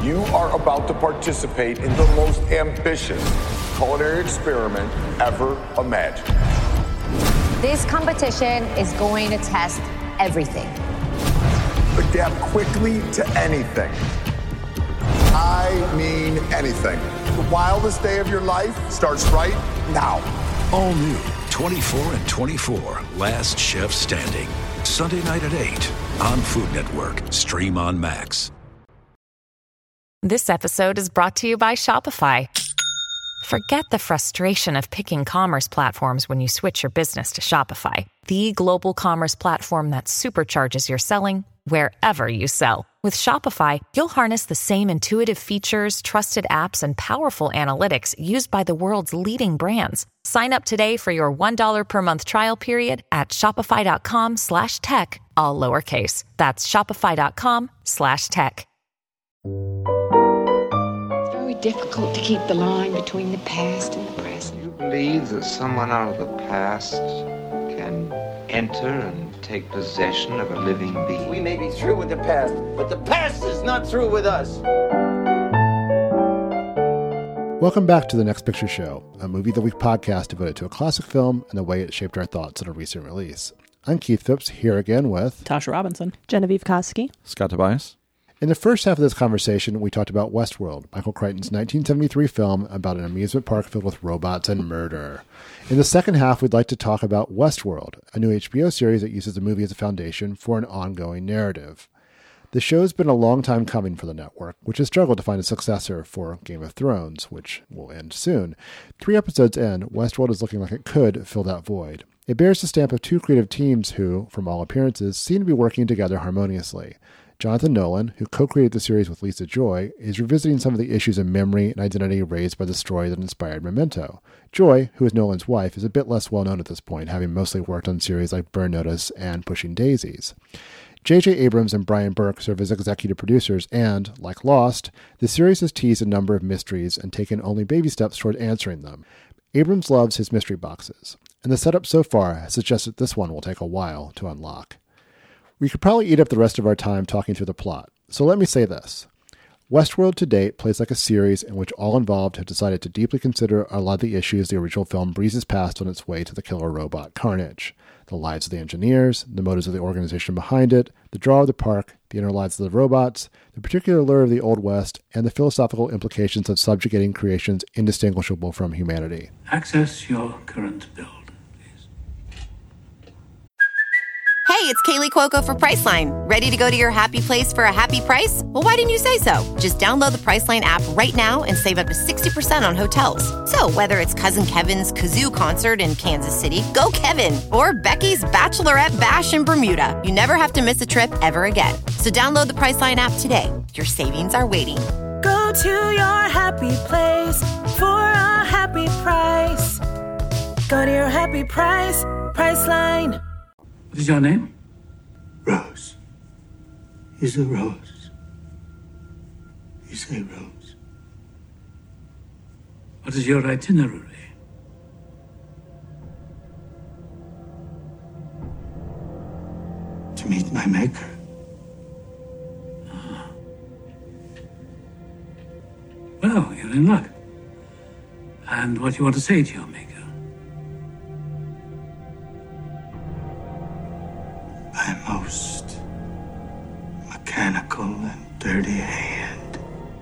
You are about to participate in the most ambitious culinary experiment ever imagined. This competition is going to test everything. Adapt quickly to anything. I mean anything. The wildest day of your life starts right now. All new 24 and 24, Last Chef Standing. Sunday night at 8 on Food Network. Stream on Max. This episode is brought to you by Shopify. Forget the frustration of picking commerce platforms when you switch your business to Shopify, the global commerce platform that supercharges your selling wherever you sell. With Shopify, you'll harness the same intuitive features, trusted apps, and powerful analytics used by the world's leading brands. Sign up today for your $1 per month trial period at shopify.com/tech, all lowercase. That's shopify.com/tech. It's very difficult to keep the line between the past and the present. You believe that someone out of the past can enter and take possession of a living being? We may be through with the past, but the past is not through with us. Welcome back to The Next Picture Show, a Movie of the Week podcast devoted to a classic film and the way it shaped our thoughts on a recent release. I'm Keith Phipps, here again with Tasha Robinson, Genevieve Koski, Scott Tobias. In the first half of this conversation, we talked about Westworld, Michael Crichton's 1973 film about an amusement park filled with robots and murder. In the second half, we'd like to talk about Westworld, a new HBO series that uses the movie as a foundation for an ongoing narrative. The show's been a long time coming for the network, which has struggled to find a successor for Game of Thrones, which will end soon. 3 episodes in, Westworld is looking like it could fill that void. It bears the stamp of 2 creative teams who, from all appearances, seem to be working together harmoniously. Jonathan Nolan, who co-created the series with Lisa Joy, is revisiting some of the issues of memory and identity raised by the story that inspired Memento. Joy, who is Nolan's wife, is a bit less well-known at this point, having mostly worked on series like Burn Notice and Pushing Daisies. J.J. Abrams and Brian Burke serve as executive producers and, like Lost, the series has teased a number of mysteries and taken only baby steps toward answering them. Abrams loves his mystery boxes, and the setup so far has suggested this one will take a while to unlock. We could probably eat up the rest of our time talking through the plot, so let me say this. Westworld to date plays like a series in which all involved have decided to deeply consider a lot of the issues the original film breezes past on its way to the killer robot Carnage. The lives of the engineers, the motives of the organization behind it, the draw of the park, the inner lives of the robots, the particular allure of the Old West, and the philosophical implications of subjugating creations indistinguishable from humanity. Access your current bill. Hey, it's Kaylee Cuoco for Priceline. Ready to go to your happy place for a happy price? Well, why didn't you say so? Just download the Priceline app right now and save up to 60% on hotels. So whether it's Cousin Kevin's Kazoo Concert in Kansas City, go Kevin, or Becky's Bachelorette Bash in Bermuda, you never have to miss a trip ever again. So download the Priceline app today. Your savings are waiting. Go to your happy place for a happy price. Go to your happy price, Priceline. What is your name? Rose. Is a rose. You say Rose. What is your itinerary? To meet my maker. Well, you're in luck. And what do you want to say to your maker? My most mechanical and dirty hand.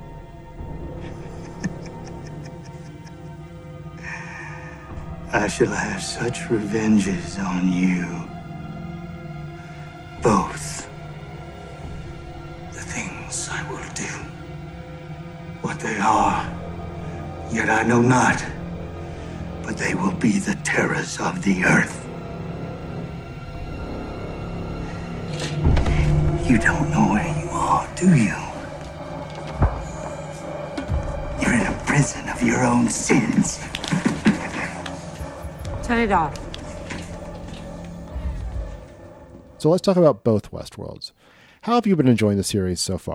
I shall have such revenges on you. Both. The things I will do. What they are, yet I know not. But they will be the terrors of the earth. You don't know where you are, do you? You're in a prison of your own sins. Turn it off. So let's talk about both Westworlds. How have you been enjoying the series so far?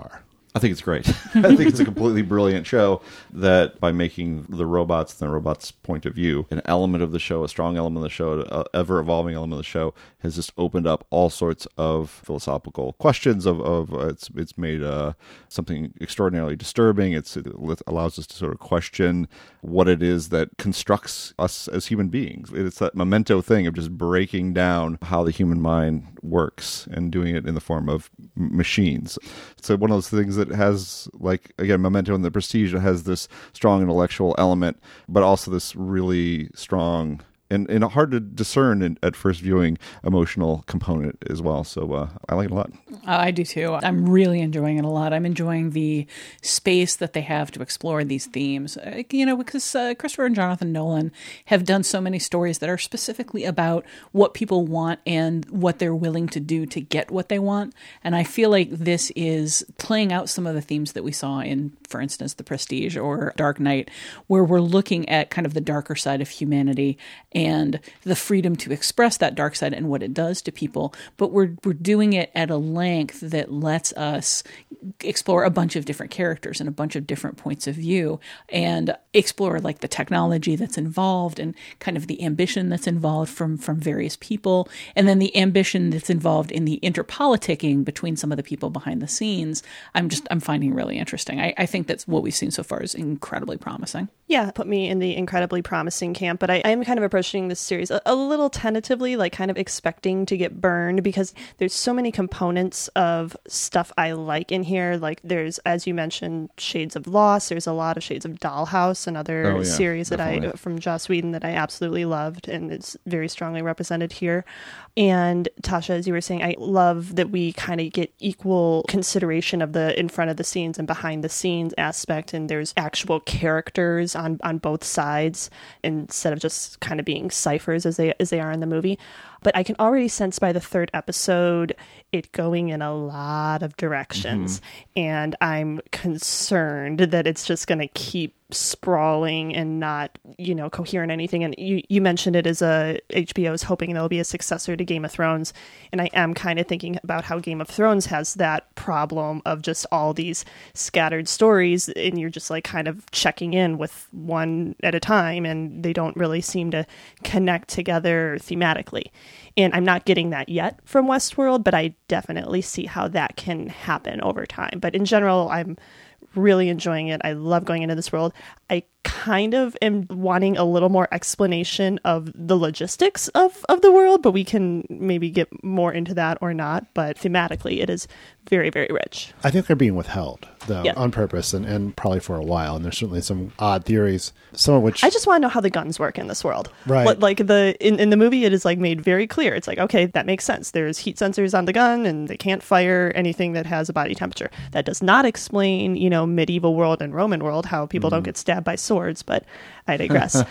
I think it's great. I think it's a completely brilliant show that by making the robots, the robots' point of view, an element of the show, a strong element of the show, an ever-evolving element of the show, has just opened up all sorts of philosophical questions it's made something extraordinarily disturbing. It allows us to sort of question what it is that constructs us as human beings. It's that Memento thing of just breaking down how the human mind works and doing it in the form of machines. So one of those things that has, like, again, Memento and The Prestige, it has this strong intellectual element, but also this really strong and hard to discern at first viewing emotional component as well. So I like it a lot. I do too. I'm really enjoying it a lot. I'm enjoying the space that they have to explore these themes. Because Christopher and Jonathan Nolan have done so many stories that are specifically about what people want and what they're willing to do to get what they want. And I feel like this is playing out some of the themes that we saw in, for instance, The Prestige or Dark Knight, where we're looking at kind of the darker side of humanity and the freedom to express that dark side and what it does to people. But we're doing it at a length that lets us explore a bunch of different characters and a bunch of different points of view and explore like the technology that's involved and kind of the ambition that's involved from various people. And then the ambition that's involved in the interpoliticking between some of the people behind the scenes. I'm finding really interesting. I think that's what we've seen so far is incredibly promising. Yeah, put me in the incredibly promising camp, but I am kind of approaching this series a little tentatively, like kind of expecting to get burned because there's so many components of stuff I like in here. Like there's, as you mentioned, Shades of Lost. There's a lot of Shades of Dollhouse, another series that from Joss Whedon that I absolutely loved, and it's very strongly represented here. And Tasha, as you were saying, I love that we kind of get equal consideration of the in front of the scenes and behind the scenes aspect, and there's actual characters on both sides instead of just kind of being ciphers as they are in the movie. But I can already sense by the third episode it going in a lot of directions. And I'm concerned that it's just going to keep sprawling and not, coherent anything. And you mentioned it as HBO is hoping there'll be a successor to Game of Thrones. And I am kind of thinking about how Game of Thrones has that problem of just all these scattered stories, and you're just like kind of checking in with one at a time, and they don't really seem to connect together thematically. And I'm not getting that yet from Westworld, but I definitely see how that can happen over time. But in general, I'm really enjoying it. I love going into this world. I kind of am wanting a little more explanation of the logistics of the world, but we can maybe get more into that or not. But thematically, it is very, very rich. I think they're being withheld, though, on purpose and probably for a while. And there's certainly some odd theories, some of which... I just want to know how the guns work in this world. Right. Like in the movie, it is like made very clear. It's like, okay, that makes sense. There's heat sensors on the gun and they can't fire anything that has a body temperature. That does not explain, medieval world and Roman world, how people don't get stabbed by swords, but I digress.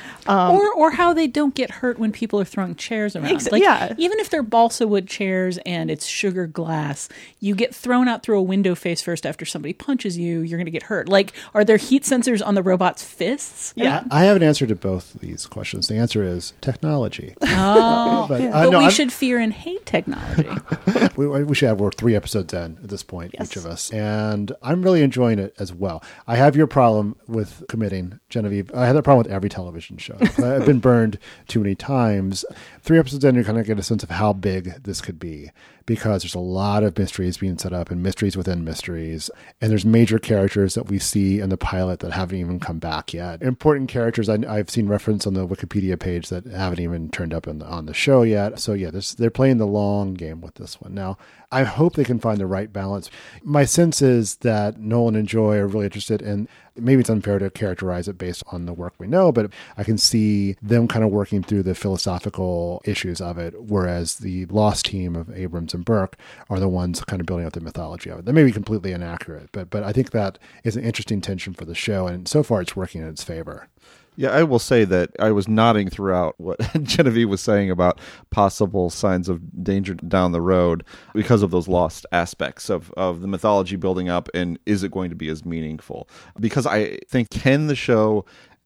Or how they don't get hurt when people are throwing chairs around. Even if they're balsa wood chairs and it's sugar glass, you get thrown out through a window face first after somebody punches you, you're going to get hurt. Like, are there heat sensors on the robot's fists? Yeah. I have an answer to both these questions. The answer is technology. Oh, but we should fear and hate technology. we should have, we're 3 episodes in at this point, each of us. And I'm really enjoying it as well. I have your problem with committing, Genevieve. I had that problem with every television show. I've been burned too many times. 3 episodes in, you kind of get a sense of how big this could be, because there's a lot of mysteries being set up and mysteries within mysteries. And there's major characters that we see in the pilot that haven't even come back yet. Important characters I've seen reference on the Wikipedia page that haven't even turned up on the show yet. So yeah, they're playing the long game with this one. Now, I hope they can find the right balance. My sense is that Nolan and Joy are really interested in, maybe it's unfair to characterize it based on the work we know, but I can see them kind of working through the philosophical issues of it, whereas the Lost team of Abrams and Burke are the ones kind of building up the mythology of it. That may be completely inaccurate, but I think that is an interesting tension for the show, and so far it's working in its favor. Yeah, I will say that I was nodding throughout what Genevieve was saying about possible signs of danger down the road because of those lost aspects of the mythology building up, and is it going to be as meaningful? Because I think, can the show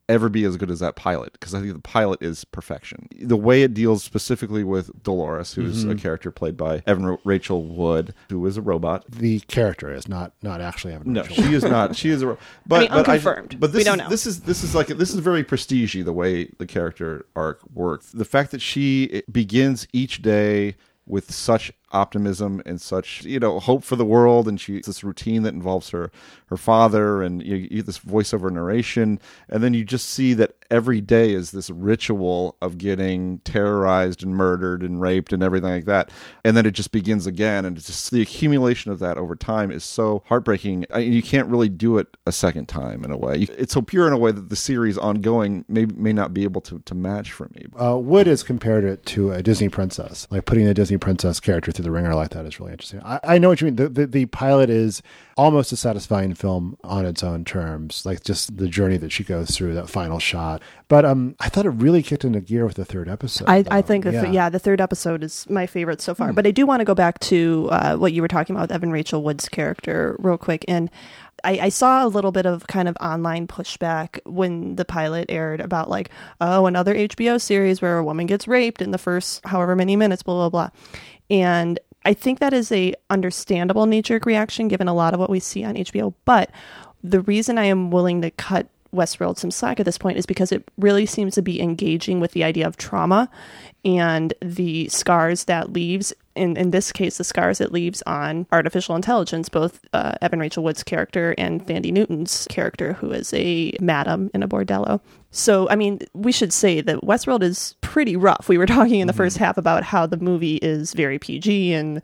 ever be as good as that pilot, because I think the pilot is perfection. The way it deals specifically with Dolores, who's a character played by Evan Rachel Wood, who is a robot. The character is not actually Evan Rachel Wood. No, she is not. She is a but unconfirmed. But we don't know. This is very prestige-y, the way the character arc works. The fact that she begins each day with such optimism and such, hope for the world, and she's this routine that involves her father, and you get this voiceover narration, and then you just see that every day is this ritual of getting terrorized and murdered and raped and everything like that, and then it just begins again, and it's just the accumulation of that over time is so heartbreaking. You can't really do it a second time in a way. It's so pure in a way that the series ongoing may not be able to match for me. Wood has compared it to a Disney princess, like putting a Disney princess character through the ringer like that is really interesting. I know what you mean. The pilot is almost a satisfying film on its own terms, like just the journey that she goes through, that final shot. But I thought it really kicked into gear with the third episode. I think the third episode is my favorite so far. But I do want to go back to what you were talking about with Evan Rachel Wood's character real quick. And I saw a little bit of kind of online pushback when the pilot aired about like, oh, another HBO series where a woman gets raped in the first however many minutes, blah, blah, blah. And I think that is a understandable knee-jerk reaction given a lot of what we see on HBO. But the reason I am willing to cut Westworld some slack at this point is because it really seems to be engaging with the idea of trauma and the scars that leaves, in this case, the scars it leaves on artificial intelligence, both Evan Rachel Wood's character and Thandie Newton's character, who is a madam in a bordello. So, I mean, we should say that Westworld is pretty rough. We were talking in the first half about how the movie is very PG and,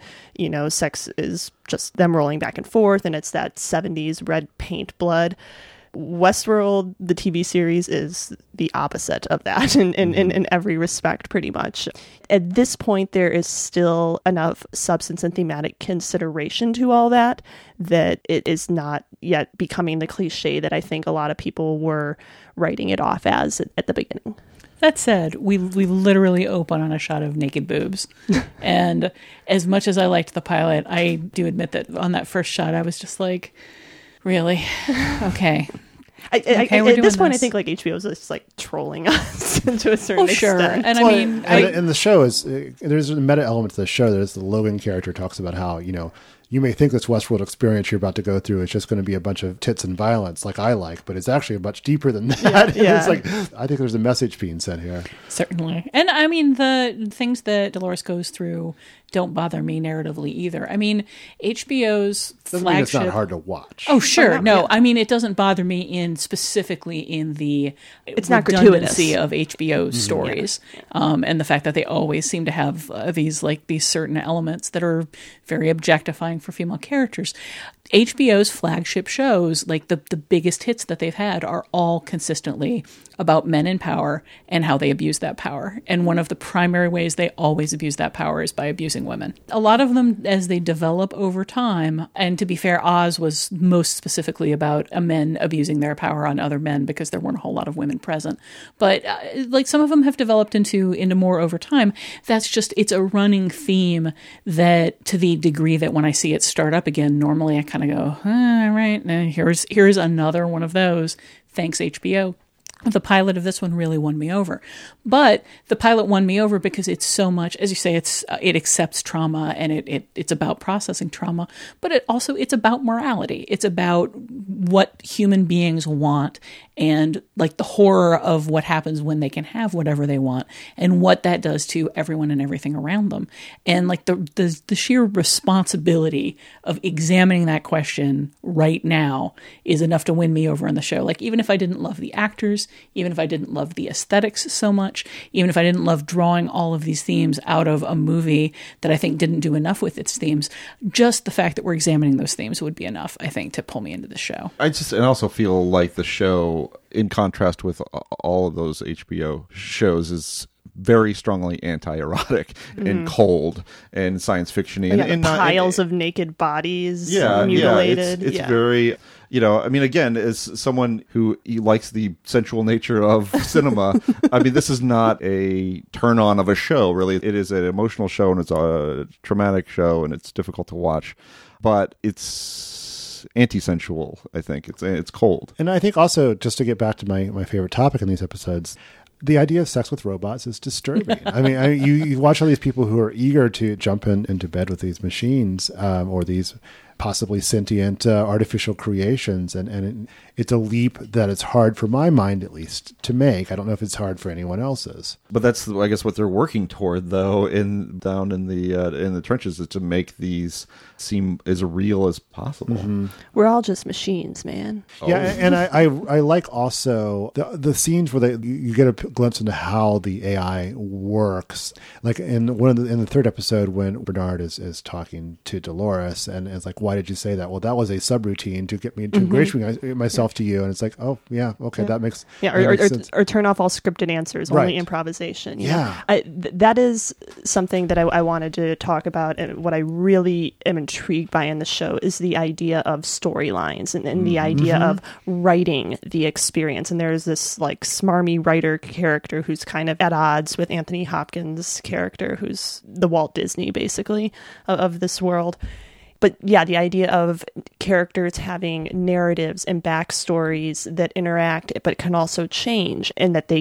sex is just them rolling back and forth, and it's that 70s red paint blood. Westworld, the TV series, is the opposite of that in every respect, pretty much. At this point, there is still enough substance and thematic consideration to all that it is not yet becoming the cliche that I think a lot of people were writing it off as at the beginning. That said, we literally open on a shot of naked boobs. And as much as I liked the pilot, I do admit that on that first shot, I was just like, really? Okay. At this point, I think like HBO is just like trolling us to a certain extent. Sure. And I mean, and the show is, there's a meta element to the show. There's the Logan character talks about how, you may think this Westworld experience you're about to go through is just going to be a bunch of tits and violence like I like, but it's actually much deeper than that. Yeah. It's like, I think there's a message being sent here. Certainly. And I mean, the things that Dolores goes through don't bother me narratively either. I mean, HBO's doesn't flagship... mean it's not hard to watch. Oh, sure. No, I mean, it doesn't bother me specifically in the it's not redundancy of HBO stories. And the fact that they always seem to have these certain elements that are very objectifying for female characters. HBO's flagship shows, like the biggest hits that they've had, are all consistently about men in power and how they abuse that power. And one of the primary ways they always abuse that power is by abusing women. A lot of them, as they develop over time, and to be fair, Oz was most specifically about men abusing their power on other men because there weren't a whole lot of women present. But some of them have developed into more over time. That's just, it's a running theme that, to the degree that when I see it start up again, normally I kind of go, all right, here's another one of those. Thanks, HBO. The pilot of this one really won me over. But the pilot won me over because it's so much, as you say, it accepts trauma and it's about processing trauma, but it's about morality. It's about what human beings want and like the horror of what happens when they can have whatever they want and what that does to everyone and everything around them. And like the sheer responsibility of examining that question right now is enough to win me over in the show. Like, even if I didn't love the actors, even if I didn't love the aesthetics so much, even if I didn't love drawing all of these themes out of a movie that I think didn't do enough with its themes, just the fact that we're examining those themes would be enough, I think, to pull me into the show. I also feel like the show, in contrast with all of those HBO shows, is very strongly anti-erotic and cold and science fiction-y. And piles of naked bodies mutilated. It's very... I mean, again, as someone who likes the sensual nature of cinema, I mean, this is not a turn-on of a show, really. It is an emotional show, and it's a traumatic show, and it's difficult to watch. But it's anti-sensual. I think it's cold. And I think also, just to get back to my favorite topic in these episodes, the idea of sex with robots is disturbing. I mean, you watch all these people who are eager to jump into bed with these machines or these possibly sentient artificial creations, and it's a leap that it's hard for my mind, at least, to make. I don't know if it's hard for anyone else's. But that's, I guess, what they're working toward, though, down in the trenches, is to make these seem as real as possible. Mm-hmm. We're all just machines, man. Yeah, and I like also the scenes where you get a glimpse into how the AI works. Like in the third episode, when Bernard is talking to Dolores, and it's like, why did you say that? Well, that was a subroutine to get me to ingratiate myself to you. And it's like, oh yeah, okay, that makes sense. Or turn off all scripted answers, only improvisation. That is something that I wanted to talk about, and what I really am intrigued by in the show is the idea of storylines and the idea of writing the experience. And there's this like smarmy writer character who's kind of at odds with Anthony Hopkins' character, who's the Walt Disney basically of this world. But yeah, the idea of characters having narratives and backstories that interact, but can also change, and that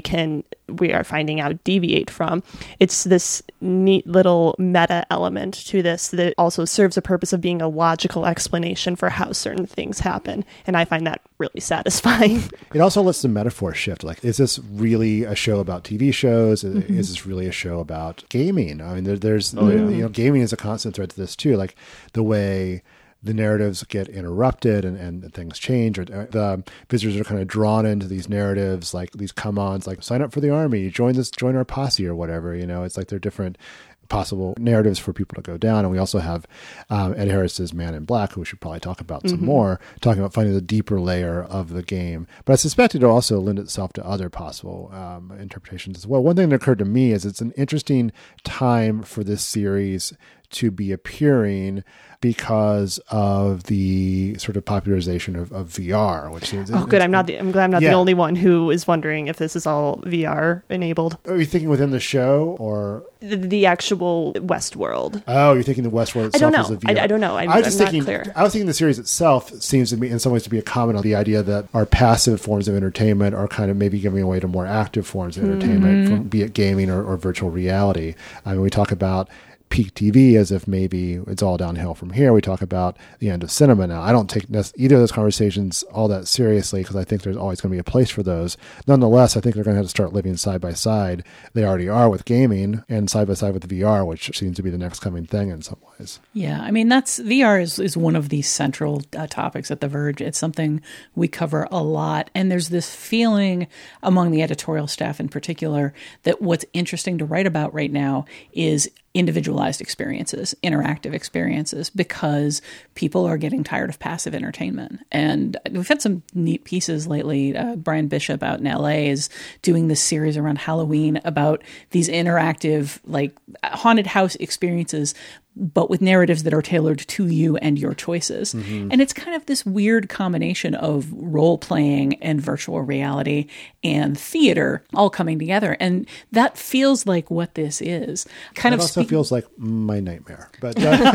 we are finding out, deviate from. It's this neat little meta element to this that also serves a purpose of being a logical explanation for how certain things happen. And I find that really satisfying. It also lets the metaphor shift. Like, is this really a show about TV shows? Is this really a show about gaming? I mean, there's gaming is a constant thread to this too. Like the way the narratives get interrupted and things change, or the visitors are kind of drawn into these narratives, like these come-ons, like sign up for the army, join our posse or whatever. It's like they're different possible narratives for people to go down. And we also have Ed Harris's Man in Black, who we should probably talk about some more, talking about finding the deeper layer of the game. But I suspect it'll also lend itself to other possible interpretations as well. One thing that occurred to me is it's an interesting time for this series to be appearing because of the sort of popularization of VR, which is good. I'm glad I'm not the only one who is wondering if this is all VR enabled. Are you thinking within the show or the actual Westworld? Oh, you're thinking the Westworld itself I don't know. is a VR. I don't know. I'm not clear. I was thinking the series itself seems to be, in some ways, to be a comment on the idea that our passive forms of entertainment are kind of maybe giving away to more active forms of entertainment, from, be it gaming or virtual reality. I mean, we talk about peak TV as if maybe it's all downhill from here. We talk about the end of cinema now. I don't take either of those conversations all that seriously, because I think there's always going to be a place for those. Nonetheless, I think they're going to have to start living side by side. They already are with gaming, and side by side with VR, which seems to be the next coming thing in some ways. Yeah, I mean, VR is one of these central topics at The Verge. It's something we cover a lot, and there's this feeling among the editorial staff in particular that what's interesting to write about right now is individualized experiences, interactive experiences, because people are getting tired of passive entertainment. And we've had some neat pieces lately. Brian Bishop out in LA is doing this series around Halloween about these interactive, like haunted house experiences, but with narratives that are tailored to you and your choices. And it's kind of this weird combination of role-playing and virtual reality and theater all coming together. And that feels like what this is. It also feels like my nightmare. But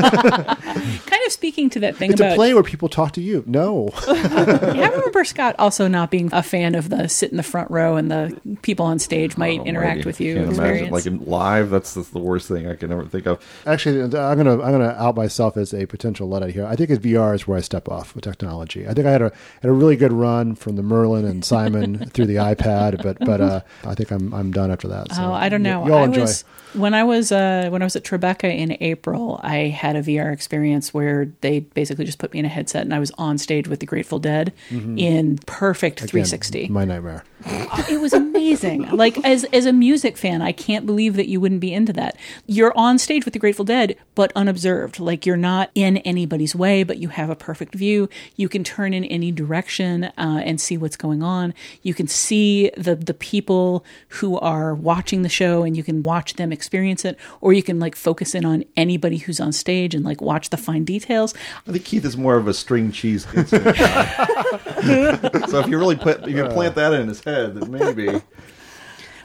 kind of speaking to that thing it's about... a play where people talk to you. No. I remember Scott also not being a fan of the sit in the front row and the people on stage might interact with you experience. Like in live, that's the worst thing I can ever think of. Actually, I'm gonna out myself as a potential Luddite here. I think VR is where I step off with technology. I think I had a really good run from the Merlin and Simon through the iPad, but I think I'm done after that. So I don't know. Y'all enjoy. When I was at Tribeca in April, I had a VR experience where they basically just put me in a headset and I was on stage with the Grateful Dead in perfect 360. My nightmare. It was amazing. Like as a music fan, I can't believe that you wouldn't be into that. You're on stage with the Grateful Dead, but unobserved. Like you're not in anybody's way, but you have a perfect view. You can turn in any direction and see what's going on. You can see the people who are watching the show and you can watch them experience it, or you can like focus in on anybody who's on stage and like watch the fine details. I think Keith is more of a string cheese instrument guy. So if you really plant that in his head, then maybe.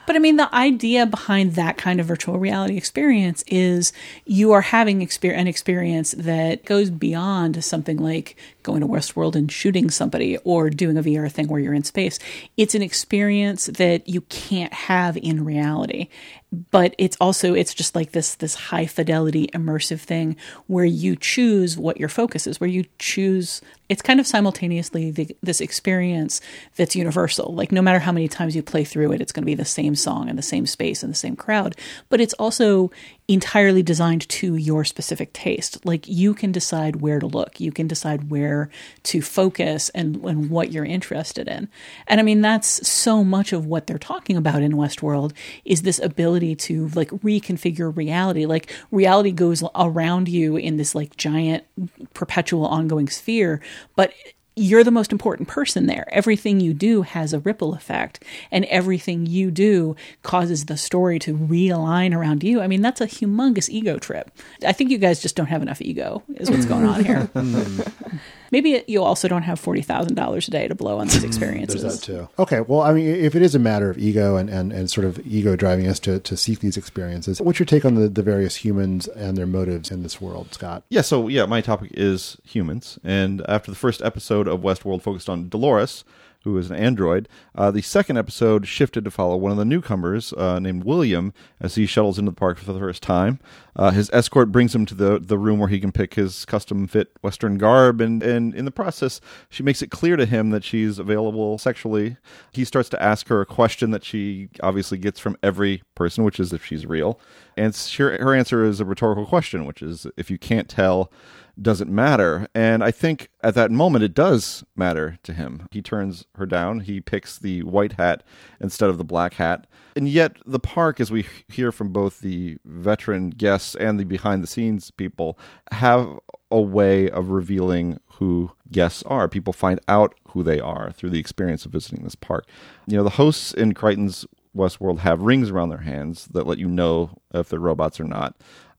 But I mean, the idea behind that kind of virtual reality experience is you are having an experience that goes beyond something like going to Westworld and shooting somebody or doing a VR thing where you're in space. It's an experience that you can't have in reality. But it's just like this high fidelity immersive thing where you choose what your focus is, where you choose. It's kind of simultaneously this experience that's universal. Like no matter how many times you play through it, it's going to be the same song and the same space and the same crowd. But it's also entirely designed to your specific taste. Like you can decide where to look, you can decide where to focus and what you're interested in. And I mean, that's so much of what they're talking about in Westworld is this ability to like reconfigure reality. Like reality goes around you in this like giant perpetual ongoing sphere, but you're the most important person there. Everything you do has a ripple effect, and everything you do causes the story to realign around you. I mean, that's a humongous ego trip. I think you guys just don't have enough ego is what's going on here. Maybe you also don't have $40,000 a day to blow on these experiences. There's that too. Okay, well, I mean, if it is a matter of ego and sort of ego driving us to seek these experiences, what's your take on the various humans and their motives in this world, Scott? Yeah, my topic is humans. And after the first episode of Westworld focused on Dolores, who is an android, the second episode shifted to follow one of the newcomers named William as he shuttles into the park for the first time. His escort brings him to the room where he can pick his custom-fit Western garb, and in the process, she makes it clear to him that she's available sexually. He starts to ask her a question that she obviously gets from every person, which is if she's real. And her answer is a rhetorical question, which is, if you can't tell, doesn't matter. And I think at that moment it does matter to him. He turns her down. He picks the white hat instead of the black hat. And yet the park, as we hear from both the veteran guests and the behind the scenes people, have a way of revealing who guests are. People find out who they are through the experience of visiting this park. You know, the hosts in Crichton's Westworld have rings around their hands that let you know if they're robots or not.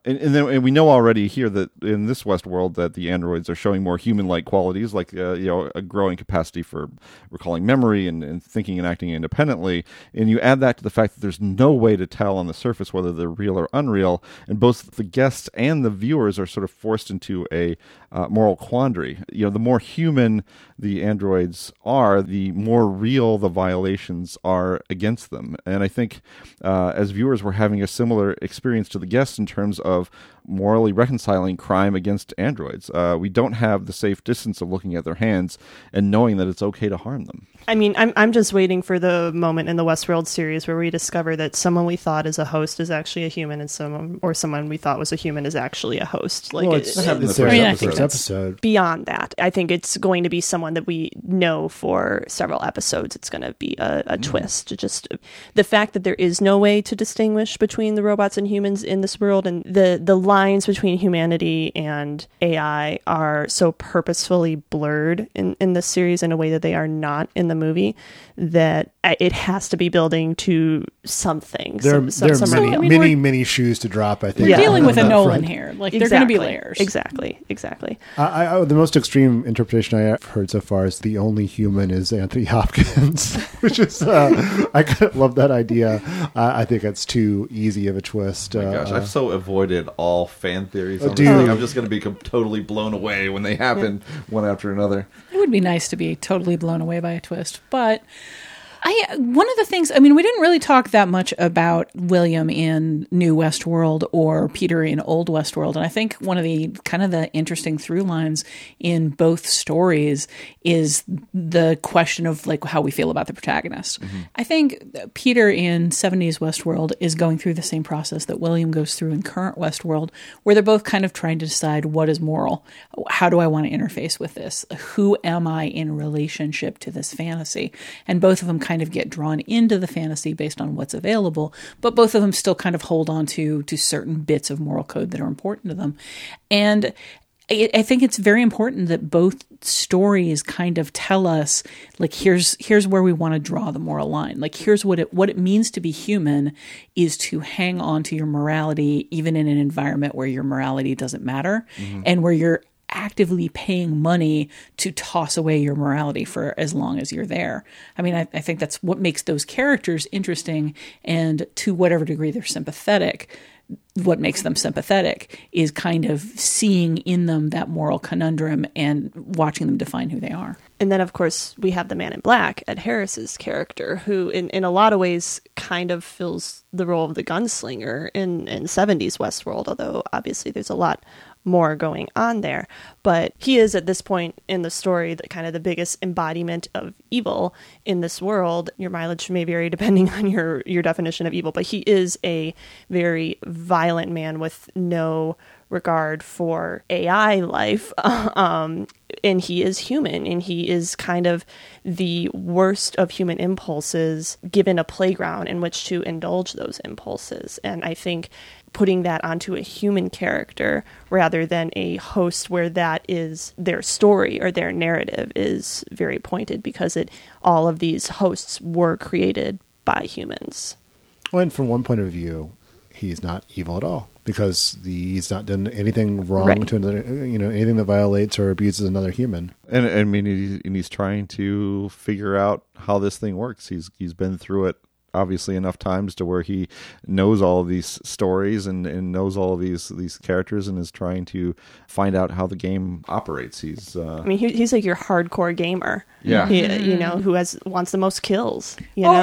And we know already here that in this Westworld that the androids are showing more human-like qualities, like a growing capacity for recalling memory and thinking and acting independently. And you add that to the fact that there's no way to tell on the surface whether they're real or unreal, and both the guests and the viewers are sort of forced into a moral quandary. You know, the more human the androids are, the more real the violations are against them. And I think as viewers, we're having a similar experience to the guests in terms of morally reconciling crime against androids. We don't have the safe distance of looking at their hands and knowing that it's okay to harm them. I mean, I'm just waiting for the moment in the Westworld series where we discover that someone we thought is a host is actually a human, and someone we thought was a human is actually a host. Like, well, it's the first episode. Beyond that, I think it's going to be someone that we know for several episodes. It's going to be a twist. Just the fact that there is no way to distinguish between the robots and humans in this world, and the lines between humanity and AI are so purposefully blurred in this series in a way that they are not in the movie, that it has to be building to something. There are many shoes to drop, I think. We're dealing with a Nolan here. Like, they're going to be layers. Exactly. The most extreme interpretation I've heard so far is the only human is Anthony Hopkins, which is, I kind of love that idea. I think it's too easy of a twist. Oh my gosh, I've so avoided all fan theories on this thing. I'm just going to be totally blown away when they happen one after another. It would be nice to be totally blown away by a twist, but one of the things, I mean, we didn't really talk that much about William in New Westworld or Peter in Old Westworld. And I think one of the kind of the interesting through lines in both stories is the question of like how we feel about the protagonist. Mm-hmm. I think Peter in 70s Westworld is going through the same process that William goes through in current Westworld, where they're both kind of trying to decide what is moral. How do I want to interface with this? Who am I in relationship to this fantasy? And both of them kind of get drawn into the fantasy based on what's available, but both of them still kind of hold on to certain bits of moral code that are important to them. And I think it's very important that both stories kind of tell us, like, here's where we want to draw the moral line. Like, here's what it means to be human is to hang on to your morality, even in an environment where your morality doesn't matter, and where you're actively paying money to toss away your morality for as long as you're there. I mean, I think that's what makes those characters interesting, and to whatever degree they're sympathetic, what makes them sympathetic is kind of seeing in them that moral conundrum and watching them define who they are. And then, of course, we have the Man in Black, Ed Harris's character, who in a lot of ways kind of fills the role of the gunslinger in 70s Westworld, although obviously there's a lot more going on there. But he is, at this point in the story, the kind of the biggest embodiment of evil in this world. Your mileage may vary depending on your definition of evil, but he is a very violent man with no regard for AI life. And he is human, and he is kind of the worst of human impulses given a playground in which to indulge those impulses. And I think putting that onto a human character rather than a host where that is their story or their narrative is very pointed, because all of these hosts were created by humans. Well, and from one point of view, he's not evil at all, because he's not done anything wrong Right. to another, anything that violates or abuses another human. And I mean, he's trying to figure out how this thing works. He's been through it obviously enough times to where he knows all of these stories and knows all of these characters, and is trying to find out how the game operates. He's I mean, he's like your hardcore gamer. Yeah. Who wants the most kills,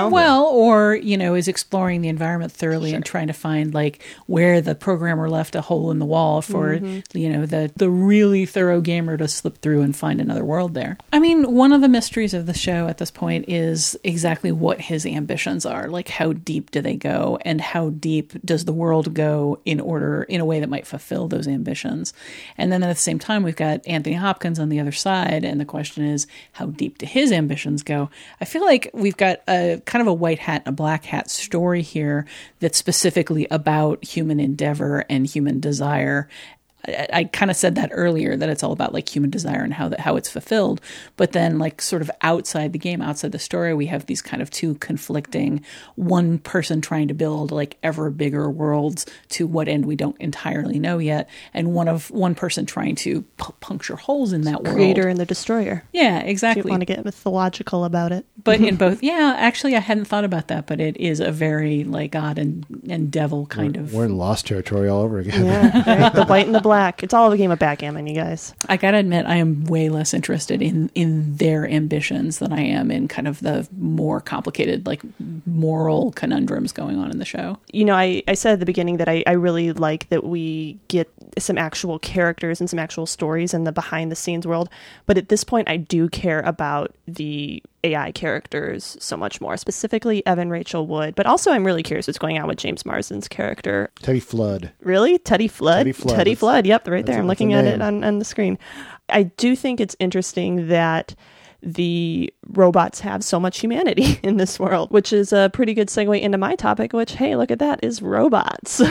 Or is exploring the environment thoroughly and trying to find like where the programmer left a hole in the wall for, the really thorough gamer to slip through and find another world there. I mean, one of the mysteries of the show at this point is exactly what his ambitions are. Like, how deep do they go, and how deep does the world go in a way that might fulfill those ambitions? And then at the same time, we've got Anthony Hopkins on the other side, and the question is, how deep do his ambitions go? I feel like we've got a kind of a white hat and a black hat story here that's specifically about human endeavor and human desire. I kind of said that earlier, that it's all about like human desire and how it's fulfilled. But then like sort of outside the game, outside the story, we have these kind of two conflicting, one person trying to build like ever bigger worlds to what end we don't entirely know yet. And one person trying to puncture holes in that world. Creator and the destroyer. Yeah, exactly. If you want to get mythological about it. But in both, actually I hadn't thought about that, but it is a very like God and devil kind of. We're in Lost territory all over again. Yeah, right? The white and the black. It's all a game of backgammon, you guys. I gotta admit, I am way less interested in their ambitions than I am in kind of the more complicated, like moral conundrums going on in the show. I said at the beginning that I really like that we get some actual characters and some actual stories in the behind the scenes world. But at this point, I do care about the AI characters so much more, specifically Evan Rachel Wood. But also, I'm really curious what's going on with James Marsden's character. Teddy Flood. Really? Teddy Flood? Teddy Flood. Yep, right there. I'm looking at it on the screen. I do think it's interesting that the robots have so much humanity in this world, which is a pretty good segue into my topic, which, hey, look at that, is robots.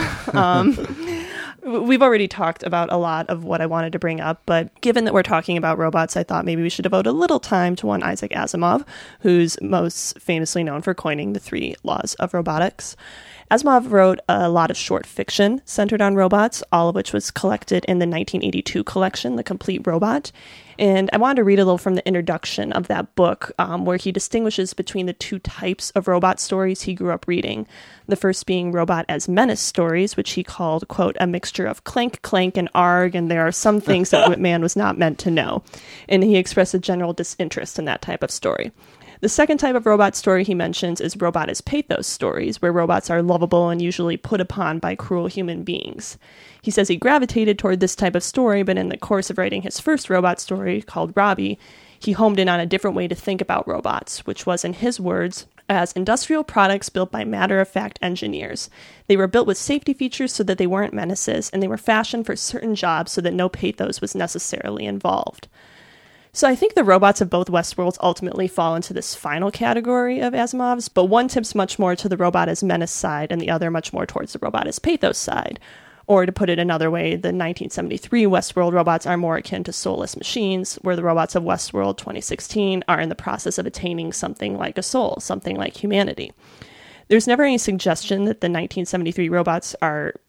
We've already talked about a lot of what I wanted to bring up, but given that we're talking about robots, I thought maybe we should devote a little time to one Isaac Asimov, who's most famously known for coining the 3 laws of robotics. Asimov wrote a lot of short fiction centered on robots, all of which was collected in the 1982 collection, The Complete Robot. And I wanted to read a little from the introduction of that book, where he distinguishes between the 2 types of robot stories he grew up reading. The first being robot as menace stories, which he called, quote, a mixture of clank, clank, and arg, and there are some things that man was not meant to know. And he expressed a general disinterest in that type of story. The second type of robot story he mentions is robot as pathos stories, where robots are lovable and usually put upon by cruel human beings. He says he gravitated toward this type of story, but in the course of writing his first robot story, called Robbie, he homed in on a different way to think about robots, which was, in his words, as industrial products built by matter-of-fact engineers. They were built with safety features so that they weren't menaces, and they were fashioned for certain jobs so that no pathos was necessarily involved. So I think the robots of both Westworlds ultimately fall into this final category of Asimov's, but one tips much more to the robot as menace side and the other much more towards the robot as pathos side. Or to put it another way, the 1973 Westworld robots are more akin to soulless machines, where the robots of Westworld 2016 are in the process of attaining something like a soul, something like humanity. There's never any suggestion that the 1973 robots are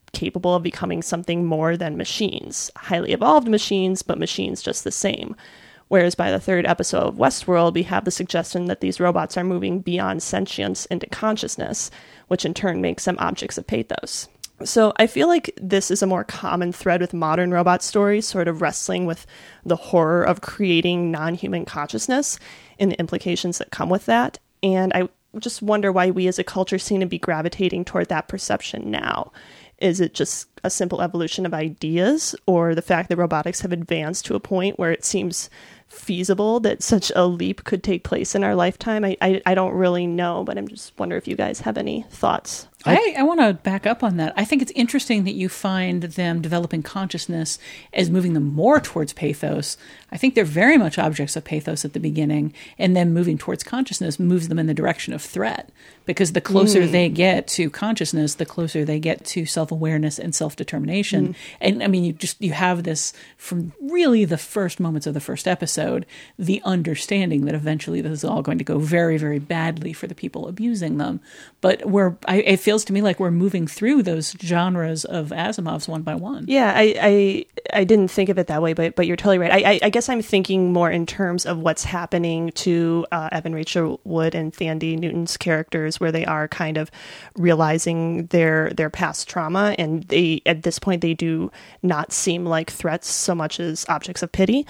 capable of becoming something more than machines. Highly evolved machines, but machines just the same. Whereas by the third episode of Westworld, we have the suggestion that these robots are moving beyond sentience into consciousness, which in turn makes them objects of pathos. So I feel like this is a more common thread with modern robot stories, sort of wrestling with the horror of creating non-human consciousness and the implications that come with that. And I just wonder why we as a culture seem to be gravitating toward that perception now. Is it just a simple evolution of ideas, or the fact that robotics have advanced to a point where it seems feasible that such a leap could take place in our lifetime? I don't really know, but I'm just wondering if you guys have any thoughts. I want to back up on that. I think it's interesting that you find them developing consciousness as moving them more towards pathos. I think they're very much objects of pathos at the beginning, and then moving towards consciousness moves them in the direction of threat, because the closer they get to consciousness, the closer they get to self-awareness and self-determination. And I mean, you have this from really the first moments of the first episode, the understanding that eventually this is all going to go very, very badly for the people abusing them. But it feels to me like we're moving through those genres of Asimov's one by one. Yeah, I didn't think of it that way, but you're totally right. I guess I'm thinking more in terms of what's happening to Evan Rachel Wood and Thandie Newton's characters, where they are kind of realizing their past trauma, and they, at this point, they do not seem like threats so much as objects of pity.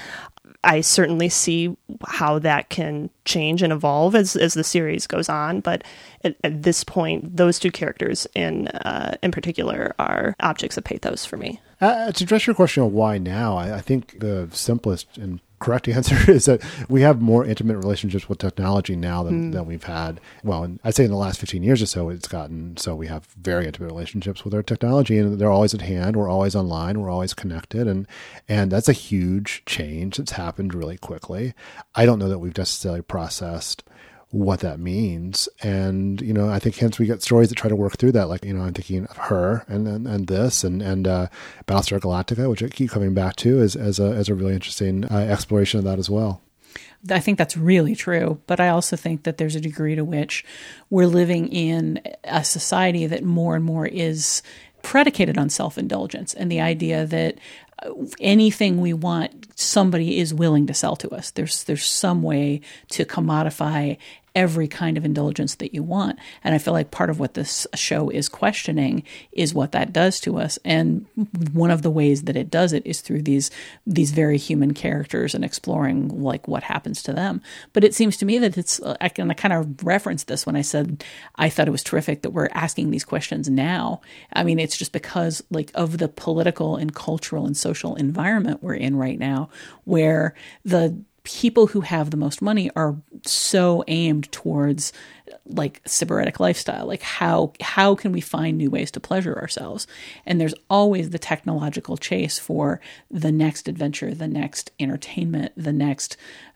I certainly see how that can change and evolve as the series goes on, but at this point, those two characters in particular are objects of pathos for me. To address your question of why now, I think the simplest and correct answer is that we have more intimate relationships with technology now than we've had. Well, I'd say in the last 15 years or so, it's gotten so we have very intimate relationships with our technology, and they're always at hand. We're always online. We're always connected. And that's a huge change that's happened really quickly. I don't know that we've necessarily processed what that means. And, I think hence we get stories that try to work through that. Like, I'm thinking of Her and this and Battlestar Galactica, which I keep coming back to as a really interesting exploration of that as well. I think that's really true. But I also think that there's a degree to which we're living in a society that more and more is predicated on self-indulgence, and the idea that anything we want, somebody is willing to sell to us. There's some way to commodify every kind of indulgence that you want. And I feel like part of what this show is questioning is what that does to us. And one of the ways that it does it is through these very human characters and exploring like what happens to them. But it seems to me that I kind of referenced this when I said I thought it was terrific that we're asking these questions now. I mean, it's just because like of the political and cultural and social environment we're in right now, where the people who have the most money are so aimed towards like sybaritic lifestyle. Like how can we find new ways to pleasure ourselves? And there's always the technological chase for the next adventure, the next entertainment, the next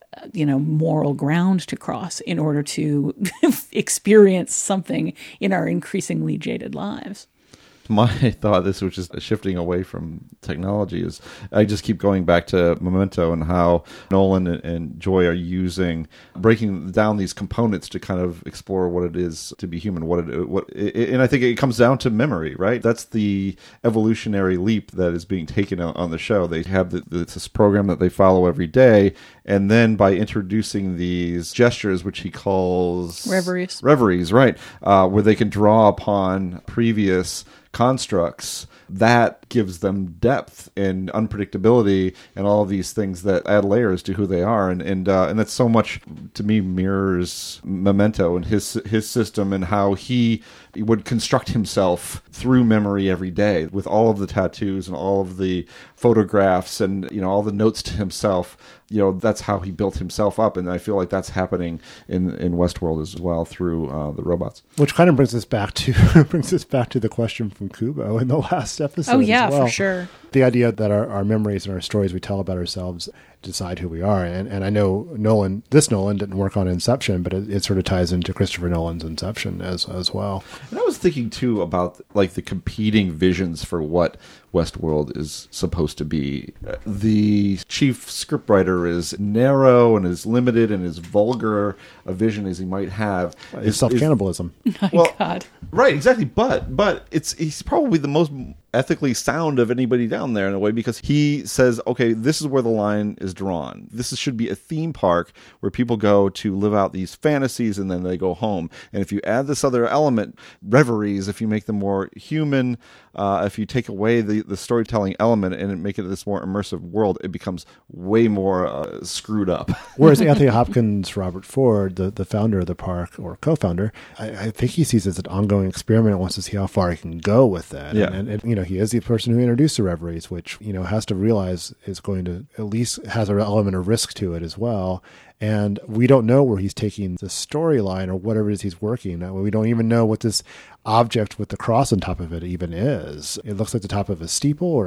moral ground to cross in order to experience something in our increasingly jaded lives. My thought, this which is shifting away from technology, is I just keep going back to Memento and how Nolan and Joy are breaking down these components to kind of explore what it is to be human. And I think it comes down to memory, right? That's the evolutionary leap that is being taken on the show. They have this program that they follow every day, and then by introducing these gestures, which he calls reveries, right, where they can draw upon previous constructs, that gives them depth and unpredictability and all of these things that add layers to who they are, and that's so much to me mirrors Memento and his system and how he would construct himself through memory every day with all of the tattoos and all of the photographs and all the notes to himself. That's how he built himself up, and I feel like that's happening in Westworld as well through the robots. Which kind of brings us back to the question from Kubo in the last episode. Oh yeah, as well. For sure. The idea that our memories and our stories we tell about ourselves decide who we are, and I know Nolan didn't work on Inception, but it sort of ties into Christopher Nolan's Inception as well. And I was thinking too about like the competing visions for what Westworld is supposed to be. The chief scriptwriter is narrow and is limited and as vulgar a vision as he might have. It's self-cannibalism. My God. Right, exactly. But he's probably the most ethically sound of anybody down there in a way, because he says, okay, this is where the line is drawn. Should be a theme park where people go to live out these fantasies and then they go home. And if you add this other element, reveries, if you make them more human, if you take away the storytelling element and make it this more immersive world, it becomes way more screwed up. Whereas Anthony Hopkins, Robert Ford, the founder of the park, or co-founder, I think he sees it as an ongoing experiment and wants to see how far he can go with that. Yeah. And he is the person who introduced the reveries, which, has to realize is going to at least has an element of risk to it as well. And we don't know where he's taking the storyline or whatever it is he's working. We don't even know what this object with the cross on top of it even is. It looks like the top of a steeple, or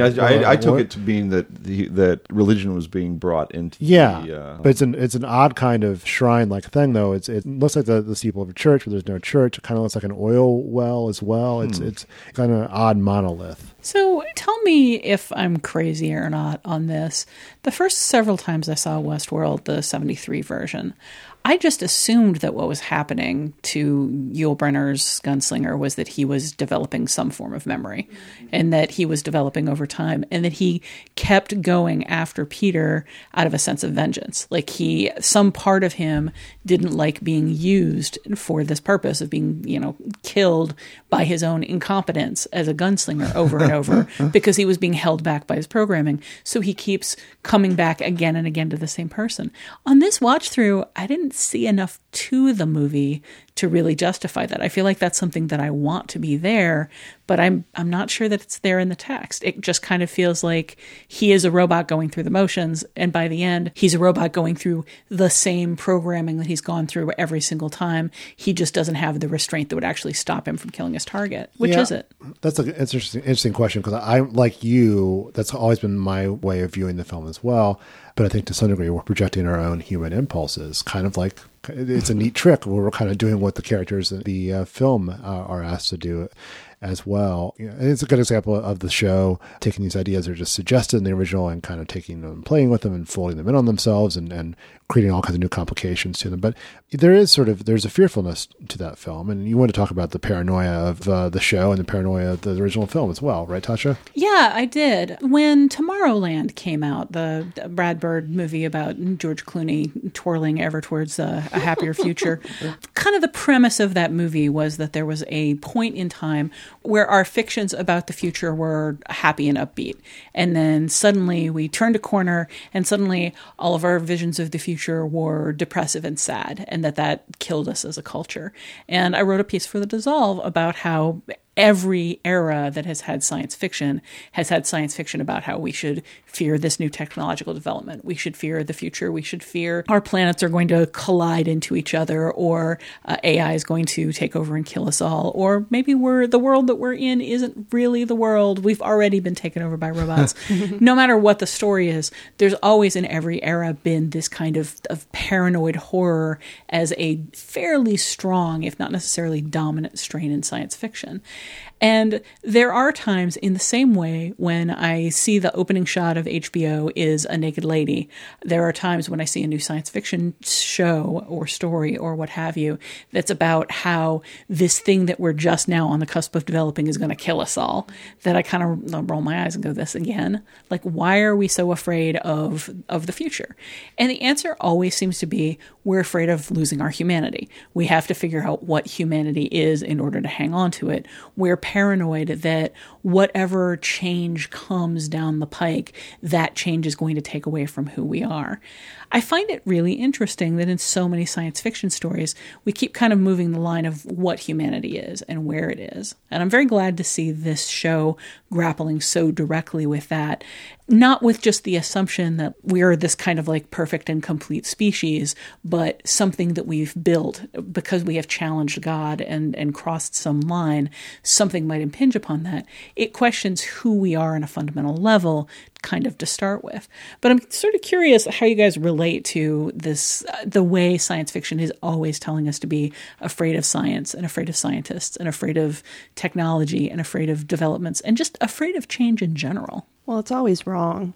I took it to being that religion was being brought into. Yeah, but it's an odd kind of shrine-like thing, though. It looks like the steeple of a church, but there's no church. It kind of looks like an oil well as well. It's kind of an odd monolith. So tell me if I'm crazy or not on this. The first several times I saw Westworld, the 73 version, I just assumed that what was happening to Yul Brynner's gunslinger was that he was developing some form of memory, and that he was developing over time, and that he kept going after Peter out of a sense of vengeance. Like some part of him didn't like being used for this purpose of being, killed by his own incompetence as a gunslinger over and over because he was being held back by his programming. So he keeps coming back again and again to the same person. On this watch through, I didn't see enough to the movie to really justify that. I feel like that's something that I want to be there, but I'm not sure that it's there in the text. It just kind of feels like he is a robot going through the motions, and by the end, he's a robot going through the same programming that he's gone through every single time. He just doesn't have the restraint that would actually stop him from killing his target. Which is it? That's an interesting question, because I, like you, that's always been my way of viewing the film as well. But I think to some degree we're projecting our own human impulses, kind of like it's a neat trick where we're kind of doing what the characters in the film are asked to do as well. And it's a good example of the show taking these ideas that are just suggested in the original and kind of taking them, playing with them and folding them in on themselves and creating all kinds of new complications to them. But there's a fearfulness to that film. And you want to talk about the paranoia of the show and the paranoia of the original film as well, right, Tasha? Yeah, I did. When Tomorrowland came out, the Brad Bird movie about George Clooney twirling ever towards a happier future, kind of the premise of that movie was that there was a point in time where our fictions about the future were happy and upbeat. And then suddenly we turned a corner, and suddenly all of our visions of the future were depressive and sad, and that killed us as a culture. And I wrote a piece for The Dissolve about how every era that has had science fiction has had science fiction about how we should fear this new technological development. We should fear the future. We should fear our planets are going to collide into each other, or AI is going to take over and kill us all. Or maybe the world that we're in isn't really the world. We've already been taken over by robots. No matter what the story is, there's always in every era been this kind of paranoid horror as a fairly strong, if not necessarily dominant strain in science fiction. And there are times in the same way when I see the opening shot of HBO is a naked lady. There are times when I see a new science fiction show or story or what have you that's about how this thing that we're just now on the cusp of developing is going to kill us all, that I kind of roll my eyes and go, this again? Like, why are we so afraid of the future? And the answer always seems to be, we're afraid of losing our humanity. We have to figure out what humanity is in order to hang on to it. We're paranoid that whatever change comes down the pike, that change is going to take away from who we are. I find it really interesting that in so many science fiction stories, we keep kind of moving the line of what humanity is and where it is. And I'm very glad to see this show grappling so directly with that, not with just the assumption that we're this kind of like perfect and complete species, but something that we've built because we have challenged God and crossed some line, something might impinge upon that. It questions who we are on a fundamental level, kind of to start with. But I'm sort of curious how you guys relate to this, the way science fiction is always telling us to be afraid of science and afraid of scientists and afraid of technology and afraid of developments and just afraid of change in general. Well, it's always wrong.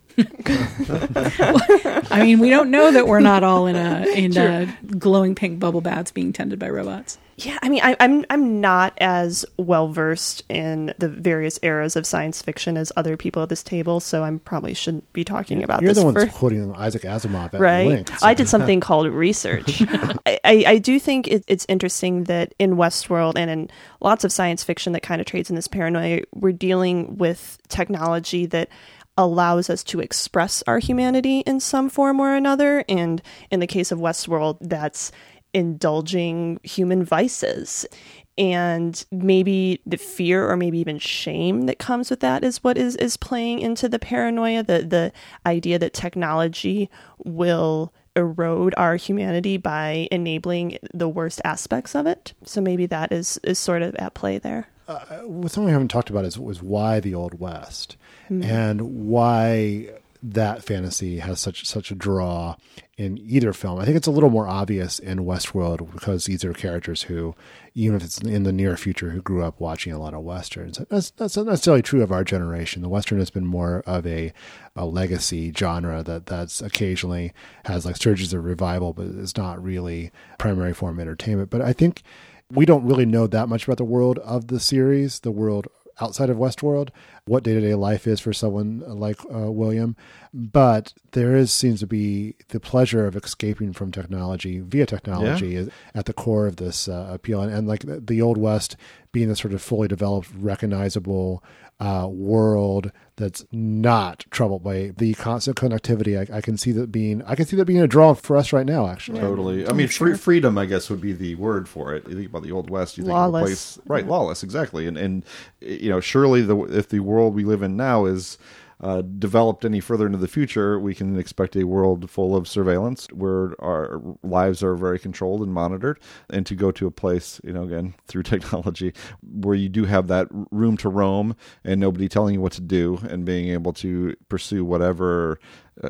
I mean, we don't know that we're not all in glowing pink bubble baths being tended by robots. Yeah, I mean, I'm not as well versed in the various eras of science fiction as other people at this table, so I probably shouldn't be talking about You're this. You're the one quoting Isaac Asimov at right? length. So. I did something called research. I do think it's interesting that in Westworld and in lots of science fiction that kind of trades in this paranoia, we're dealing with technology that allows us to express our humanity in some form or another. And in the case of Westworld, that's indulging human vices. And maybe the fear or maybe even shame that comes with that is what is playing into the paranoia, the idea that technology will erode our humanity by enabling the worst aspects of it. So maybe that is sort of at play there. Something we haven't talked about was why the Old West and why that fantasy has such a draw in either film. I think it's a little more obvious in Westworld because these are characters who, even if it's in the near future, who grew up watching a lot of Westerns. That's not necessarily true of our generation. The Western has been more of a legacy genre that's occasionally has like surges of revival, but it's not really primary form entertainment. But I think we don't really know that much about the world of the series, the world outside of Westworld, what day-to-day life is for someone like William. But there seems to be the pleasure of escaping from technology via technology at the core of this appeal. And like the Old West being a sort of fully developed, recognizable world that's not troubled by the constant connectivity. I can see that being a draw for us right now, actually. Totally. I mean, freedom, I guess, would be the word for it. You think about the Old West, you think of a place, right? Lawless, exactly. And you know, surely if the world we live in now is developed any further into the future, we can expect a world full of surveillance where our lives are very controlled and monitored. And to go to a place, you know, again, through technology, where you do have that room to roam and nobody telling you what to do and being able to pursue whatever